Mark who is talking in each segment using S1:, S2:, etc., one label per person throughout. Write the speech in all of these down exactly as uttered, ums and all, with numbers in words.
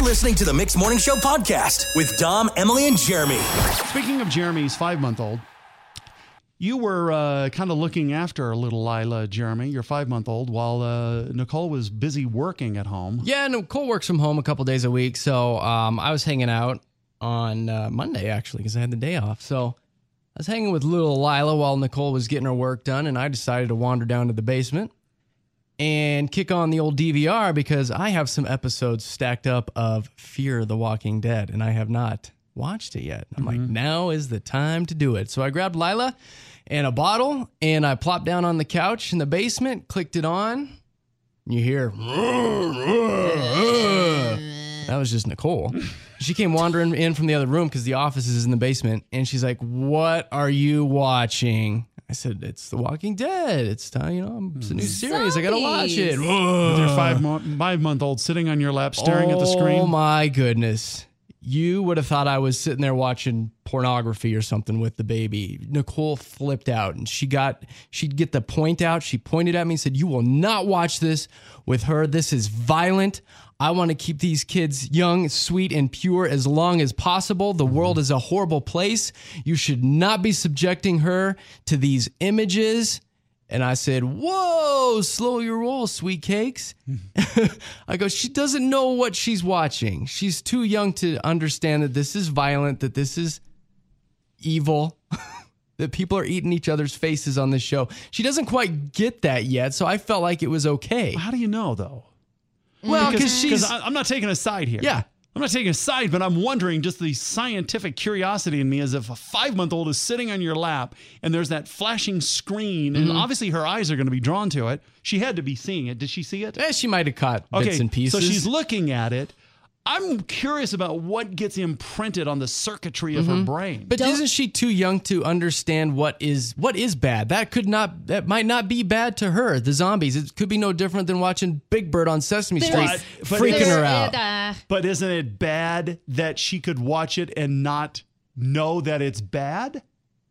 S1: You're listening to the Mixed Morning Show podcast with Dom, Emily, and Jeremy.
S2: Speaking of Jeremy's five-month-old, you were uh, kind of looking after little Lila, Jeremy, your five-month-old, while uh, Nicole was busy working at home.
S3: Yeah, Nicole works from home a couple days a week, so um, I was hanging out on uh, Monday, actually, because I had the day off. So I was hanging with little Lila while Nicole was getting her work done, and I decided to wander down to the basement and kick on the old D V R because I have some episodes stacked up of Fear the Walking Dead, and I have not watched it yet. I'm mm-hmm. like, now is the time to do it. So I grabbed Lila and a bottle, and I plopped down on the couch in the basement, clicked it on, and you hear, that was just Nicole. She came wandering in from the other room because the office is in the basement, and she's like, what are you watching? I said, it's The Walking Dead. It's time, you know, it's a new series. I got to watch it.
S2: With your five mo- five-month-old sitting on your lap staring
S3: oh,
S2: at the screen.
S3: Oh, my goodness. You would have thought I was sitting there watching pornography or something with the baby. Nicole flipped out, and she got, she'd get the point out. She pointed at me and said, you will not watch this with her. This is violent. I want to keep these kids young, sweet, and pure as long as possible. The world is a horrible place. You should not be subjecting her to these images. And I said, whoa, slow your roll, sweet cakes. I go, she doesn't know what she's watching. She's too young to understand that this is violent, that this is evil, that people are eating each other's faces on this show. She doesn't quite get that yet, so I felt like it was okay.
S2: How do you know, though?
S3: Well, because she's...
S2: I'm not taking a side here.
S3: Yeah.
S2: I'm not taking a side, but I'm wondering, just the scientific curiosity in me, as if a five-month-old is sitting on your lap and there's that flashing screen, and mm-hmm. obviously her eyes are going to be drawn to it. She had to be seeing it. Did she see it?
S3: Eh, she might have caught
S2: okay,
S3: bits and pieces.
S2: So she's looking at it. I'm curious about what gets imprinted on the circuitry of mm-hmm. her brain.
S3: But
S4: Don't,
S3: isn't she too young to understand what is what is bad? That could not, that might not be bad to her. The zombies, it could be no different than watching Big Bird on Sesame Street,
S2: but, but
S3: freaking her out.
S4: Uh,
S2: but isn't it bad that she could watch it and not know that it's bad?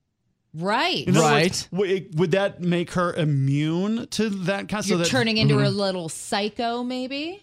S4: Right.
S2: In other
S3: right.
S2: words, would that make her immune to that kind of?
S4: You're
S2: so that,
S4: turning into
S3: mm-hmm.
S4: a little psycho, maybe?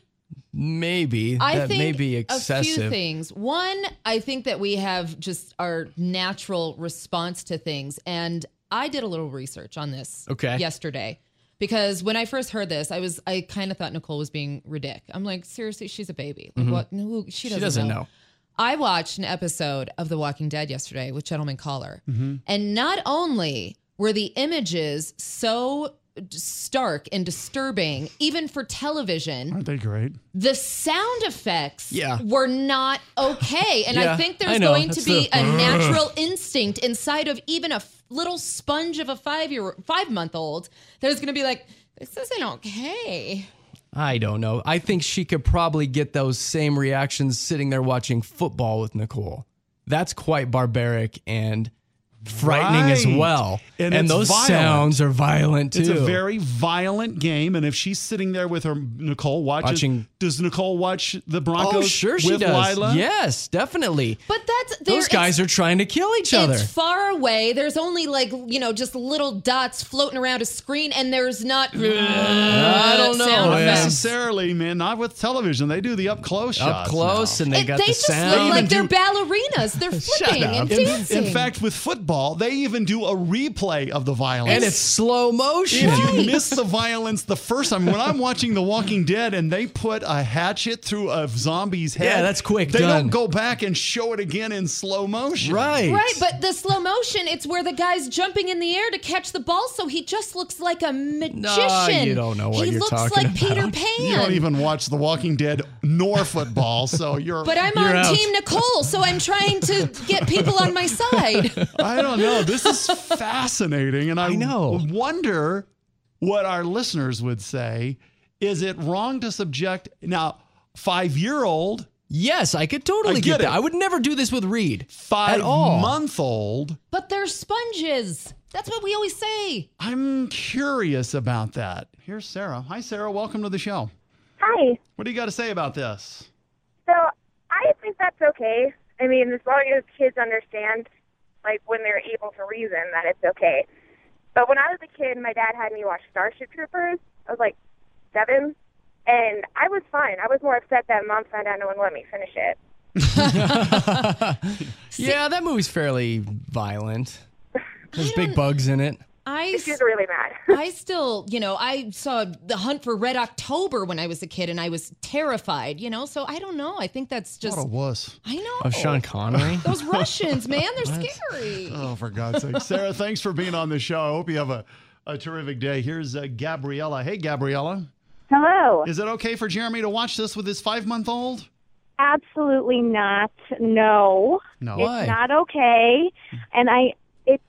S3: Maybe.
S4: I
S3: that
S4: think
S3: may be excessive.
S4: A few things. One, I think that we have just our natural response to things. And I did a little research on this
S3: okay.
S4: yesterday. Because when I first heard this, I was I kind of thought Nicole was being ridiculous. I'm like, seriously, she's a baby. Like, mm-hmm. what? No, she doesn't,
S3: she doesn't
S4: know.
S3: know.
S4: I watched an episode of The Walking Dead yesterday with Gentleman Caller. Mm-hmm. And not only were the images so stark and disturbing, even for television.
S2: Aren't they great?
S4: The sound effects
S3: yeah.
S4: were not okay. And
S3: yeah,
S4: I think there's
S3: I know.
S4: going
S3: That's
S4: to be
S3: the,
S4: a natural instinct inside of even a f- little sponge of a five-year, five-month-old. There's going to be like, this isn't okay.
S3: I don't know. I think she could probably get those same reactions sitting there watching football with Nicole. That's quite barbaric and frightening
S2: right.
S3: as well.
S2: And,
S3: and those
S2: violent.
S3: sounds are violent too.
S2: It's a very violent game. And if she's sitting there with her Nicole watches,
S3: watching,
S2: does Nicole watch the Broncos
S3: oh, sure she
S2: with
S3: does.
S2: Lila?
S3: Yes, definitely.
S4: But that's
S3: those guys are trying to kill each other.
S4: It's far away. There's only like, you know, just little dots floating around a screen, and there's not uh,
S3: I don't know.
S4: sound
S2: Not
S4: effects.
S2: necessarily, man. Not with television. They do the up close
S3: up
S2: shots.
S3: close,
S2: now.
S3: and they
S4: It,
S3: got
S4: they
S3: the
S4: just
S3: sound.
S4: look like
S2: do-
S4: they're ballerinas. They're flipping and
S2: In,
S4: dancing.
S2: in fact, with football, they even do a replay of the violence.
S3: And it's slow motion.
S2: If you miss the violence the first time, when I'm watching The Walking Dead and they put a hatchet through a zombie's head,
S3: Yeah, that's quick,
S2: They
S3: done.
S2: don't go back and show it again in slow motion.
S3: Right.
S4: Right, but the slow motion, it's where the guy's jumping in the air to catch the ball, so he just looks like a magician.
S3: No, you don't know what
S4: he
S3: you're
S4: looks
S3: talking
S4: like Peter
S3: about.
S4: Pan.
S2: You don't even watch The Walking Dead nor football, so you're.
S4: But I'm
S3: You're
S4: on
S3: out.
S4: Team Nicole, so I'm trying to get people on my side.
S2: I don't know. This is fascinating, and I,
S3: I know.
S2: wonder what our listeners would say. Is it wrong to subject now five-year-old,
S3: Yes, I could totally
S2: I
S3: get,
S2: get
S3: that.
S2: it.
S3: I would never do this with Reed at all.
S2: five-month-old?
S4: But they're sponges. That's what we always say.
S2: I'm curious about that. Here's Sarah. Hi, Sarah. Welcome to the show.
S5: Hi.
S2: What do you got to say about this?
S5: So I think that's okay. I mean, as long as kids understand, like, when they're able to reason, that it's okay. But when I was a kid, my dad had me watch Starship Troopers. I was like seven, And I was fine. I was more upset that Mom found out no one let me finish it.
S3: Yeah, that movie's fairly violent. There's big bugs in it.
S4: I,
S5: She's really mad.
S4: I still, you know, I saw The Hunt for Red October when I was a kid, and I was terrified, you know? So I don't know. I think that's just...
S2: What a wuss.
S4: I know.
S3: Of Sean Connery.
S4: Those Russians, man, they're scary.
S2: Oh, for God's sake. Sarah, thanks for being on the show. I hope you have a, a terrific day. Here's uh, Gabriella. Hey, Gabriella.
S5: Hello.
S2: Is it okay for Jeremy to watch this with his five-month-old?
S5: Absolutely not. No.
S2: No.
S3: Why?
S5: It's not okay. And I, it's,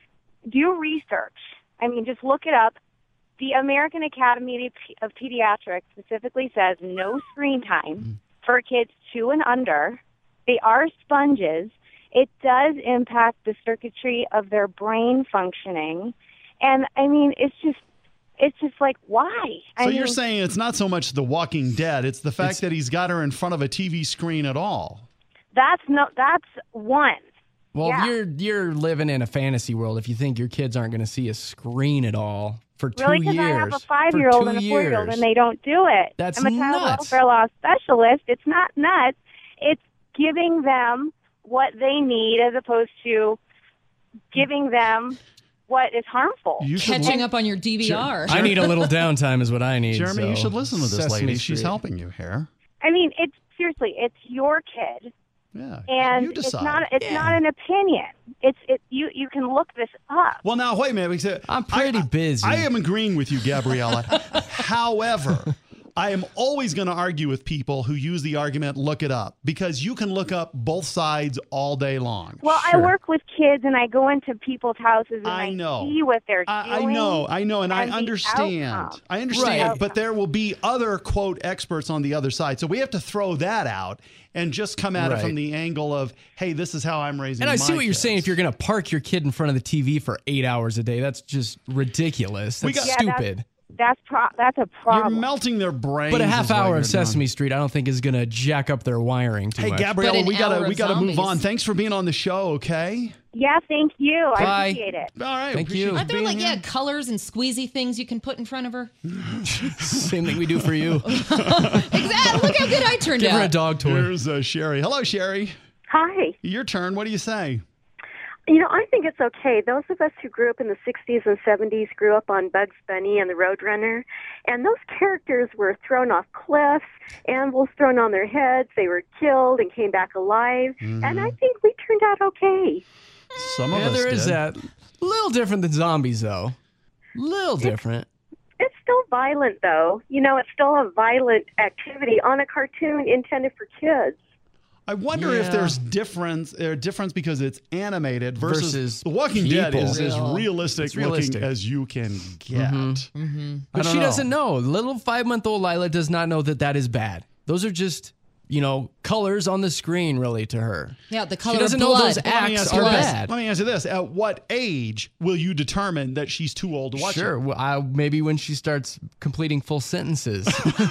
S5: do research. I mean, just look it up. The American Academy of Pediatrics specifically says no screen time for kids two and under. They are sponges. It does impact the circuitry of their brain functioning. And, I mean, it's just, it's just like, why?
S2: So
S5: I
S2: you're
S5: mean,
S2: saying it's not so much The Walking Dead, it's the fact
S3: It's-
S2: that he's got her in front of a T V screen at all.
S5: that's no, that's one.
S3: Well,
S5: Yeah.
S3: you're you're living in a fantasy world if you think your kids aren't going to see a screen at all for two
S5: Really,
S3: years.
S5: because I have a
S3: For
S5: five-year-old
S3: two
S5: and a four-year-old,
S3: years.
S5: and they don't do it.
S3: That's
S5: I'm a child
S3: nuts.
S5: welfare law specialist. It's not nuts. It's giving them what they need as opposed to giving them what is harmful.
S2: You should
S4: Catching
S2: li-
S4: up on your D V R.
S3: I need a little downtime is what I need.
S2: Jeremy,
S3: so
S2: you should listen to this
S3: Sesame
S2: lady. She's
S3: Street.
S2: helping you here.
S5: I mean, it's seriously, it's your kid,
S2: Yeah.
S5: and
S2: you
S5: it's
S2: decide.
S5: not it's
S3: Yeah.
S5: not an opinion. It's it you you can look this up.
S2: Well, now, wait a minute. because
S3: I'm pretty
S2: I-
S3: busy.
S2: I am agreeing with you, Gabriella. However, I am always going to argue with people who use the argument, look it up, because you can look up both sides all day long.
S5: Well, I
S3: Sure.
S5: work with kids, and I go into people's houses, and
S2: I
S5: I,
S2: know.
S5: see what they're
S2: I, I
S5: doing.
S2: know, I know, and, I
S5: and the
S2: understand.
S5: outcome.
S2: I understand,
S3: Right.
S2: but there will be other, quote, experts on the other side. So we have to throw that out and just come at it
S3: Right.
S2: from the angle of, hey, this is how I'm raising
S3: And I
S2: my
S3: see what you're
S2: kids.
S3: saying. If you're going to park your kid in front of the T V for eight hours a day, that's just ridiculous.
S2: We
S3: That's
S2: got-
S5: Yeah, that's-
S3: stupid.
S5: That's pro- that's a
S2: You're
S5: problem.
S2: melting their brains.
S3: But a
S2: is
S3: half
S2: what
S3: hour
S2: you're
S3: of
S2: doing.
S3: Sesame Street, I don't think is going to jack up their wiring too
S2: Hey,
S3: much.
S2: Gabriella,
S4: But an
S2: we gotta
S4: hour
S2: we
S4: of
S2: gotta move
S4: zombies.
S2: on. Thanks for being on the show. Okay.
S5: Yeah, thank you.
S3: Bye.
S5: I appreciate it.
S2: All right.
S3: Thank
S2: appreciate
S3: you.
S4: Aren't there
S2: being
S4: like,
S2: here.
S4: yeah, colors and squeezy things you can put in front of her?
S3: Same thing we do for you.
S4: Exactly. Look how good I turned
S3: Give
S4: out.
S3: her a dog toy.
S2: Here's uh, Sherry. Hello, Sherry.
S6: Hi.
S2: Your turn. What do you say?
S6: You know, I think it's okay. Those of us who grew up in the sixties and seventies grew up on Bugs Bunny and the Roadrunner, and those characters were thrown off cliffs, animals thrown on their heads, they were killed and came back alive, and I think we turned out okay.
S2: Some of
S3: Yeah,
S2: us
S3: there is
S2: did.
S3: that. A little different than zombies, though. Little different.
S6: It's still violent, though. You know, it's still a violent activity on a cartoon intended for kids.
S2: I wonder if
S3: Yeah.
S2: there's difference uh, difference because it's animated versus,
S3: Versus
S2: The Walking Dead
S3: people.
S2: is as
S4: Real.
S2: realistic,
S3: It's realistic.
S2: looking as you can get.
S3: Mm-hmm.
S2: I
S3: But
S2: don't
S3: she
S2: know.
S3: doesn't know. Little five month old Lila does not know that that is bad. Those are just, you know, colors on the screen, really, to her.
S4: Yeah, the color
S3: She doesn't
S4: of
S3: know
S4: blood.
S3: those
S2: Let me
S3: acts
S2: ask
S3: are
S2: you this.
S3: bad.
S2: Let me answer this. At what age will you determine that she's too old to watch
S3: Sure.
S2: it?
S3: Well, I, maybe when she starts completing full sentences.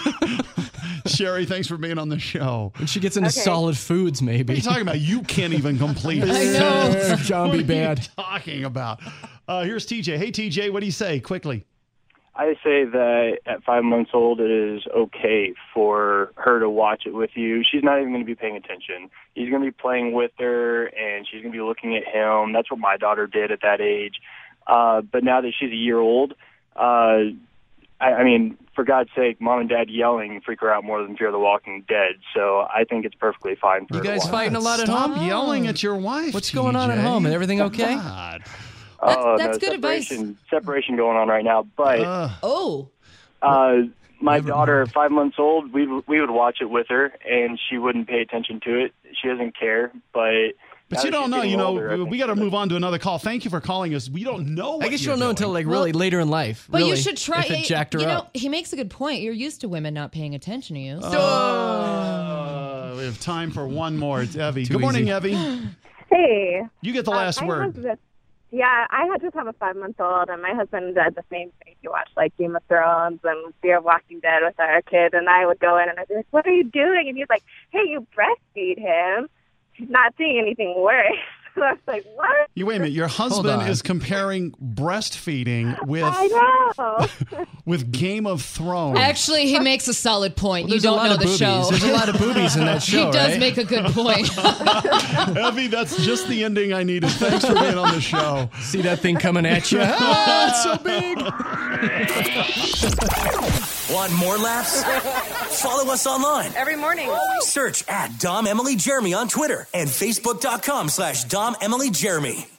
S2: Sherry, thanks for being on the show.
S3: When she gets into
S6: Okay.
S3: solid foods,
S2: What are
S3: maybe.
S2: you talking about? You can't even complete.
S4: I know.
S3: John
S2: What
S3: be
S2: are
S3: bad.
S2: you talking about? Uh, here's T J. Hey, T J, what do you say? Quickly.
S7: I say that at five months old, it is okay for her to watch it with you. She's not even going to be paying attention. He's going to be playing with her, and she's going to be looking at him. That's what my daughter did at that age. Uh, but now that she's a year old, uh, I, I mean, for God's sake, mom and dad yelling freak her out more than Fear the Walking Dead. So I think it's perfectly fine for
S3: You
S7: her to
S3: guys
S7: watch.
S3: fighting a lot at
S2: Stop
S3: home?
S2: yelling at your wife.
S3: What's going on at
S2: T J.
S3: home? Is everything okay?
S2: God.
S7: Oh,
S4: that's
S7: no,
S4: good advice.
S7: separation, Separation going on right now. But
S2: Uh,
S4: Oh,
S7: Uh, my
S3: Never
S7: daughter,
S3: mind.
S7: at five months old, we we would watch it with her, and she wouldn't pay attention to it. She doesn't care, but
S2: but
S7: now
S2: you
S7: that
S2: don't
S7: she's
S2: know.
S7: getting
S2: You know,
S7: older, I
S2: we
S7: think
S2: got to
S7: she
S2: move on to another call. Thank you for calling us. We don't know. What
S3: I guess you
S2: you're
S3: don't know until
S2: doing.
S3: like really later in life.
S4: but you
S3: really,
S4: should try.
S3: If it jacked her
S4: you know,
S3: up.
S4: he makes a good point. You're used to women not paying attention to you. So
S2: Uh, we have time for one more. It's Evie.
S3: Too
S2: Good morning,
S3: easy.
S2: Evie.
S5: Hey.
S2: You get the last
S5: I
S2: word.
S5: was just- yeah, I had just have a five month old, and my husband did the same thing. He watched like Game of Thrones and Fear of Walking Dead with our kid, and I would go in and I'd be like, "What are you doing?" And he's like, "Hey, you breastfeed him." He's not seeing anything worse. I was like, what?
S2: You wait a minute. Your husband
S3: on.
S2: is comparing breastfeeding with
S5: I know.
S2: with Game of Thrones.
S4: Actually, he makes a solid point. You
S3: There's a
S4: don't
S3: lot
S4: know
S3: of
S4: the
S3: boobies.
S4: show.
S3: There's a lot of boobies in that show,
S4: He does
S3: right?
S4: make a good point.
S2: Evie, that's just the ending I needed. Thanks for being on the show.
S3: See that thing coming at you? Ah, it's so big.
S1: Want more laughs? Follow us online.
S5: Every morning.
S1: Search at Dom Emily Jeremy on Twitter and Facebook.com slash Dom Emily Jeremy.